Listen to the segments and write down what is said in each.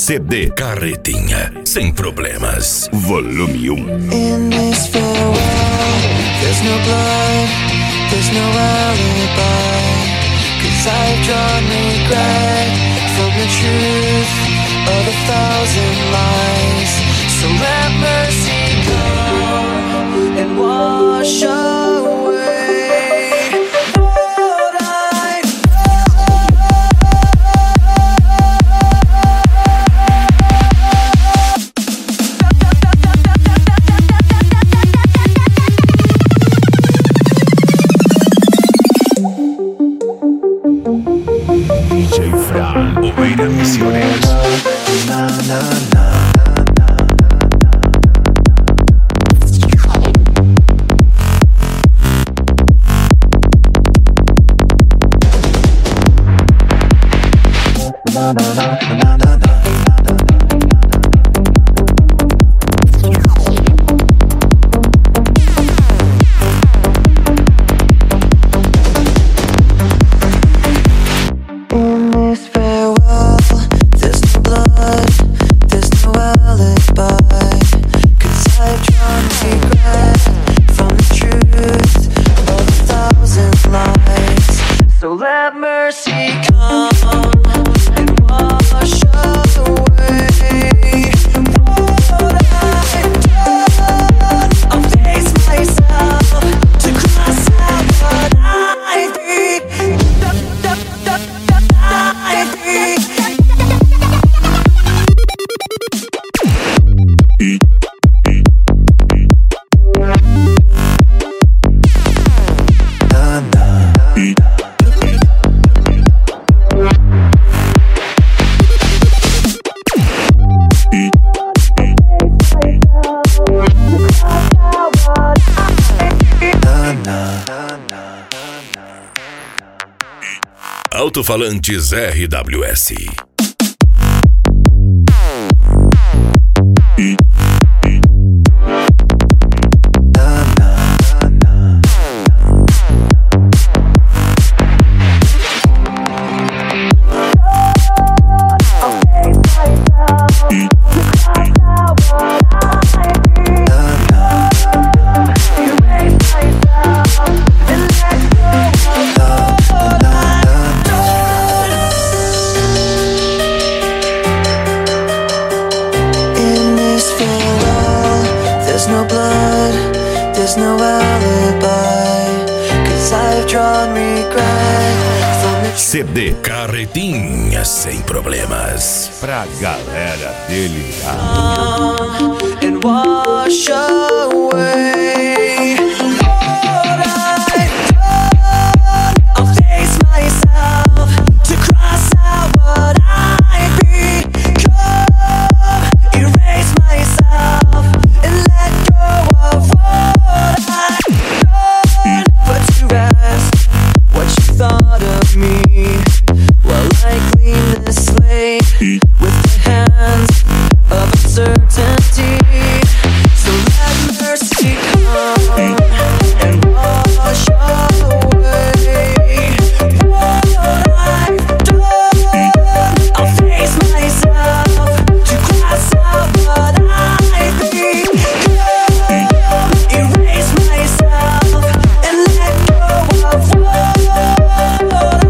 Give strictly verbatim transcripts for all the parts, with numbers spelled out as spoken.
C D Carretinha, sem problemas. Volume um. In this farewell, there's no blood, there's no alibi, 'cause I've drawn regret from the truth of a thousand lies. So let mercy come and wash away what I D J Fran, Oveira Misiones. na na na. Na na na na na na. In this farewell, there's no blood, there's no alibi, 'cause I've drawn regret from the truth of a thousand lies. So let mercy come and wash away what I've done. I'll face myself to cross out what I've been. I've been. Na na. Alto-falantes R W S. In this farewell, there's no blood, there's no alibi, 'cause I've drawn regret from the C D Carretinha, sem problemas. Pra galera delirar. truth and wash away what I've done. I'll face myself to cross out what I've become, erase myself and let go of what I've done. Put to rest what you thought of me while I clean the slate with the hands of uncertainty. So let mercy come and wash away what I've done. I'll face myself to cross out what I've become, erase myself and let go of what I've done.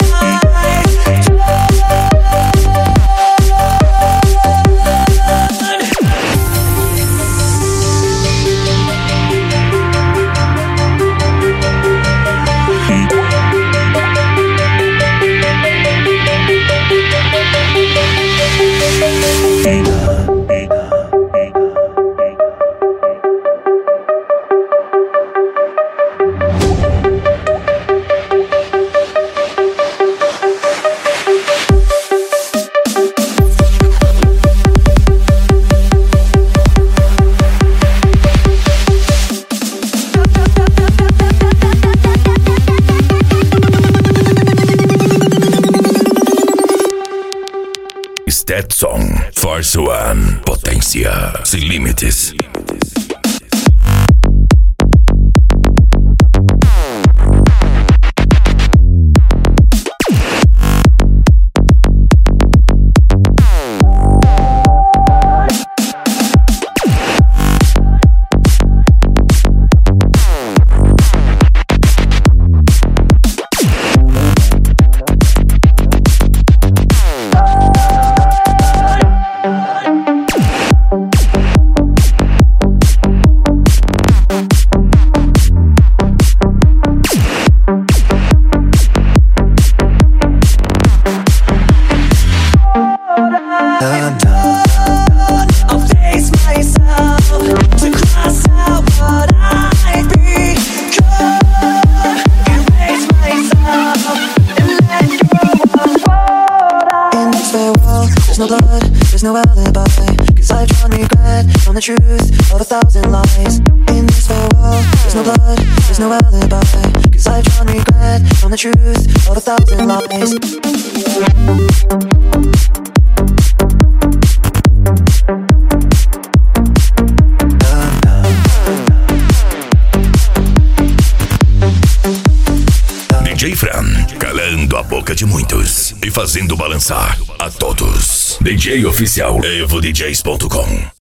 Stetson, Force One, potência sem limites. the truth of a thousand lies. In this farewell, there's no blood, there's no alibi, cause I've drawn regret from the truth of a thousand lies. D J Fran, calando a boca de muitos e fazendo balançar a todos. D J oficial evo d js ponto com.